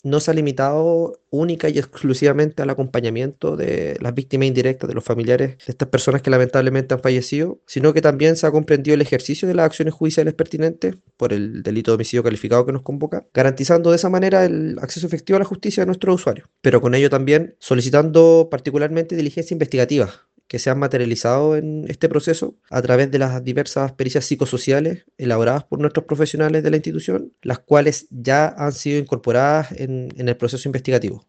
no se ha limitado única y exclusivamente al acompañamiento de las víctimas indirectas, de los familiares de estas personas que lamentablemente han fallecido, sino que también se ha comprendido el ejercicio de las acciones judiciales pertinentes por el delito de homicidio calificado que nos convoca, garantizando de esa manera el acceso efectivo a la justicia de nuestros usuarios, pero con ello también solicitando particularmente diligencias investigativas que se han materializado en este proceso a través de las diversas pericias psicosociales elaboradas por nuestros profesionales de la institución, las cuales ya han sido incorporadas en el proceso investigativo.